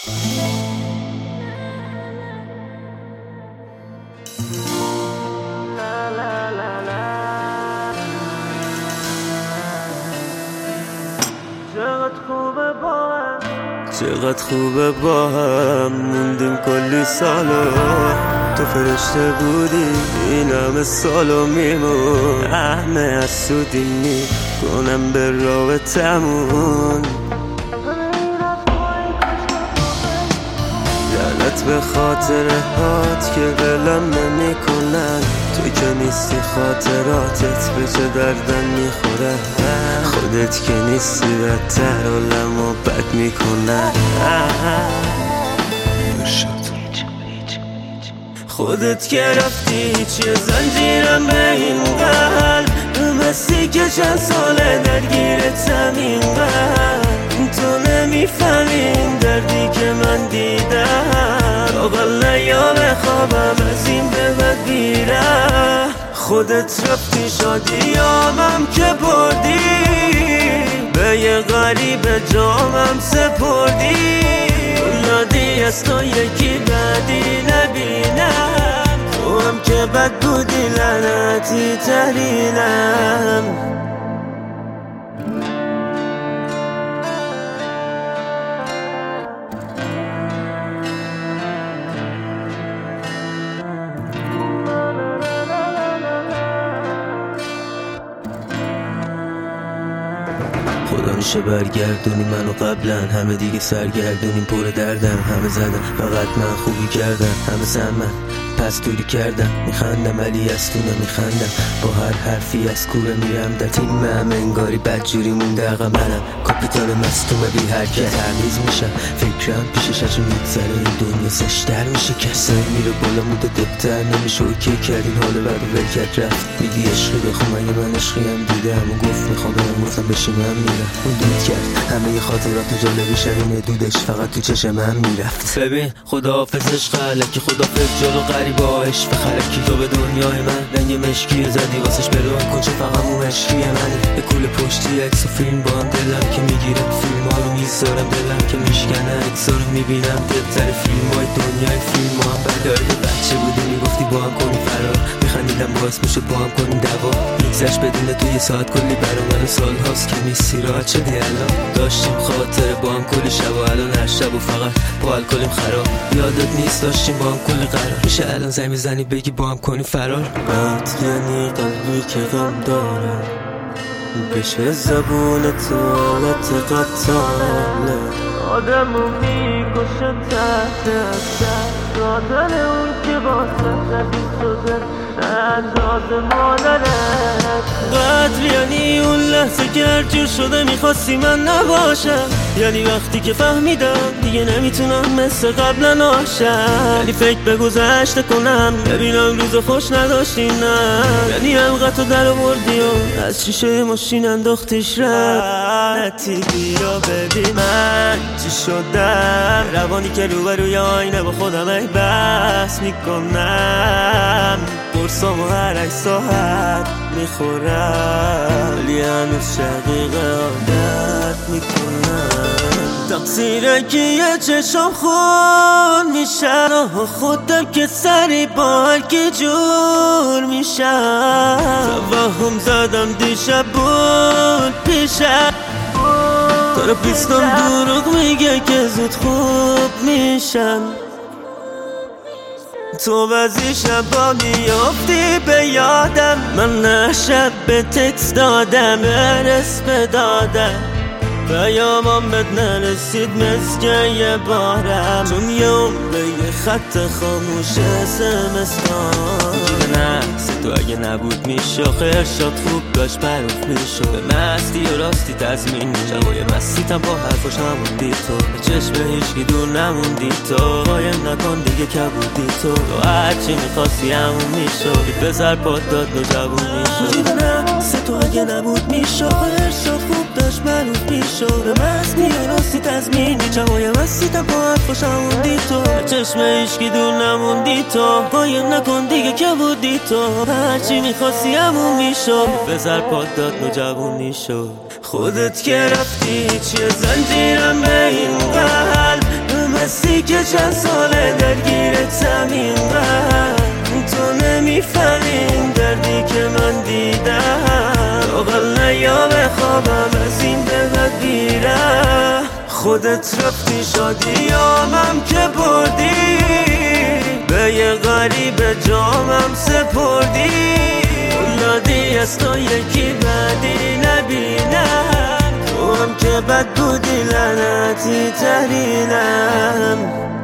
چقدر خوبه با هم موندیم کلی سالا، تو فرشته بودی این همه سالو میمون، همه از سودی میکنم به رابطمون. لعنت به خاطره هات که ولم نمی کنن، تو که نیستی خاطراتت به چه دردن میخوره، خودت که نیستی بدتر حالمو بد میکنن. خودت که رفتی چیه زنجیرم به این قلب، مستی که چند ساله درگیرتم این قلب، تو نمیفهمین دردی که من دیدم، اقل نیام خوابم از این به بد بیرم. خودت رفتی شادیامم که بردی، به یه غریب جامم سپردی، لادی از تو یکی بدی نبینم، تو هم که بد بودی لعنتی ترینم. خدا میشه برگردونی منو قبلا، همه دیگه سرگردونیم پر دردم، همه زدم فقط من خوبی کردم، همه زحمت پس دوری کردم، میخندم ولی از تو نمیخندم، با هر حرفی از کوره میرم در تیم همه انگاری بدجوری مونده عقب، منم کاپیتان مصدوم بی حرکت، تمیز میشم فکرم پیشش هرچی میگذره این دنیا سشتر میشه، کسی میره بالا موده دبتر نمیشه، اوکی کردین حالا بعد ول کرد رفت، میگی عشقی بخون مگه من عشقی هم دیدم و گفت میخوام برم، گفتم بشینم میرم، اون دود کرد همه خاطرات جالبی شبینه دودش فقط تو چشم من میرفت. ببین خداحافظش خلکی خدافظ جلو غریباش بخرکی، تو به دنیای من رنگ مشکی زدی واسش برون کن چه فقط مو مشکی منی، به کول پشتی عکس و فیلم با هم دلم که میگیره فیلم ها رو میذارم، دلم که میشکنه عکس ها رو میبینم، دلتر فیلم های دنیای فیلم ها هم بداری بچه بودی میگفتی با هم کنی فرار، میخندیدم باعث میشه با هم کنیم دوا، میگذشت بدونه تو یه ساعت کلی برا من سال هاست که نیستی راحت شدی الان، داشتیم خاطره با هم کلی شب و الان هر شب و فقط با الکلیم خراب، یادت نیست داشتیم با هم کلی قرار، میشه الان زنگ میزنی بگی با هم کنی فرار. قد یعنی قلبی که غم داره بشه زبون تو حالت قطاله، آدمو میکشه تحت اثر، قاتل اون که واسه زدی شده انداز مادرت، قتل یعنی اون لحظه که هر جور شده میخواستی من نباشم، یعنی وقتی که فهمیدم دیگه نمیتونم مثل قبلا ناشم، یعنی فکر به گذشته کنم ببینم روز خوش نداشتی، نه یعنی حلقتو در آوردی و از شیشه ماشین انداختیش رفتی، بیا ببین من چی شدم، روانی که روبروی آینه با خودم ای بس میکنم، برسام و هر 8 ساعت میخورم، ولی هنوز شقیقه عادت میکنم، تقصیره که یه چشم خون میشن و خودم که سری با هر که جور میشم، توهم زدم دیشب بود پیشم، تراپیستم دروغ میگه که زود خوب میشم، تو بعضی شبا میافتی به یادم، من نه شب به تکست دادم برس بدادم، پیامم بد نرسید مثل یه بارم، چون یه عمره یه خط خاموش SMS دارم، نفس تو اگه نبود میشه خیرشات خوب داشت معروف میشو، به مستی و راستی تزمین شبای مستیتم با حرفاش هموندی، تو به چشم هیچکی دور نموندی، تو قایم نکن دیگه کبودی، تو هرچی میخواستی همون میشو، بذار پاد داد نوجوون میشو، به نفس تو اگه نبود میشه خیرشات خوب داشت معروف میشو، به مستی و راستی تزمینی شبای مستیتم با حرفاش هموندی، تو به چشم هیچکی دور نموندی، تو قایم نکن دیگه کبودی، تو هرچی میخواستی همون میشو، بذار پاد داد نوجوونی خودت که رفتی چیه زنجیرم به این قلب، مثل تویی که چند ساله درگیرتم اینقدر، تو نمیفهمی این دردی که من دیدم. لااقل نیا به خوابم از این به بعد بیره، خودت رفتی شادیامم که بردی، به یه غریب جامم سپردی. اولادی از تو یکی بدی نبینم، تو هم که بد بودی لعنتی ترینم.